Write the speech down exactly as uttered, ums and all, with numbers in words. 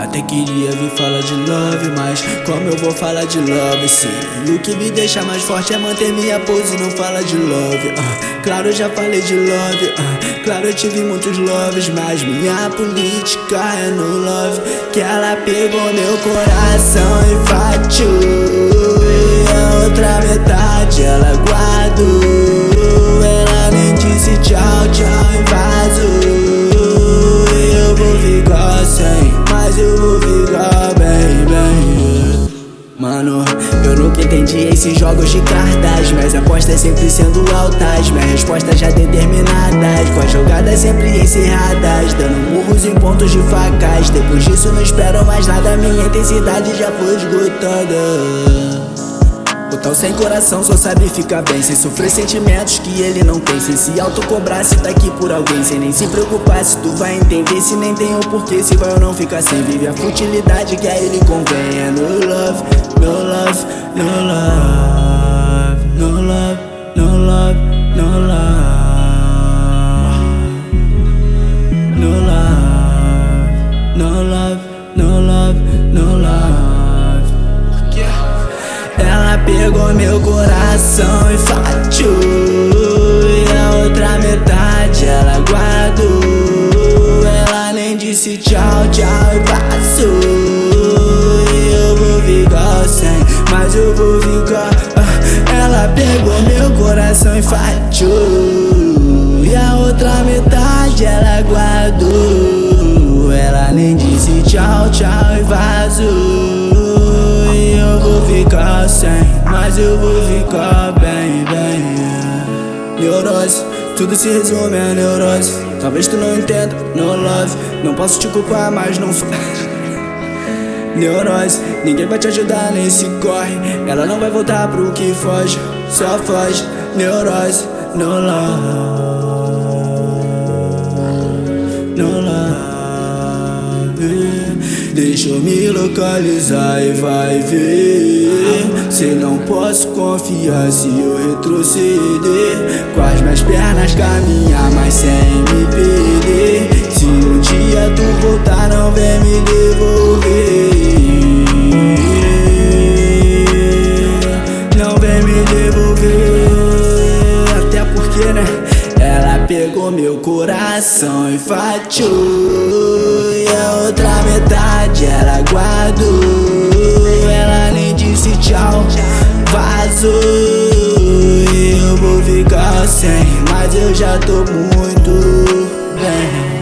Até queria vir falar de love, mas como eu vou falar de love? Sim, o que me deixa mais forte é manter minha pose e não falar de love. uh, Claro, eu já falei de love, uh, claro, eu tive muitos loves, mas minha política é no love. Que ela pegou meu coração e fatiou, e a outra metade ela guardou. Ela nem disse tchau, tchau e vazou. Eu vou ficar sem, mas eu vou ficar bem, bem. Mano, eu nunca entendi esses jogos de cartas. Minhas apostas sempre sendo altas, minhas respostas já determinadas, com as jogadas sempre encerradas, dando murros em pontos de facas. Depois disso não espero mais nada, minha intensidade já foi esgotada. O tal sem coração só sabe ficar bem, sem sofrer sentimentos que ele não tem, sem se autocobrar se tá aqui por alguém, sem nem se preocupar se tu vai entender, se nem tem o porquê, se vai ou não ficar sem. Vive a futilidade que a ele convém. É no love, no love, no love, no love, no love, no love, no love, no love, no love, no love. Ela pegou meu coração e fatiou, e a outra metade ela guardou. Ela nem disse tchau, tchau e passou. E eu vou ficar sem, mas eu vou ficar. uh, Ela pegou meu coração e fatiou, e a outra metade ela guardou. Ela nem disse tchau, tchau e vazou. Eu vou ficar sem, mas eu vou ficar bem, bem. Neurose, tudo se resume a neurose. Talvez tu não entenda, no love. Não posso te culpar, mas não faz. Neurose, ninguém vai te ajudar nesse corre. Ela não vai voltar pro que foge, só foge. Neurose, no love, no love. Deixa eu me localizar e vai ver se não posso confiar se eu retroceder. Com as minhas pernas caminhar, mas sem me perder. Se um dia tu voltar, não vem me devolver. Não vem me devolver. Até porque, né? Ela pegou meu coração e fatiou, e a outra metade ela guardou. Ela nem disse tchau, vazou. E eu vou ficar sem, mas eu já tô muito bem.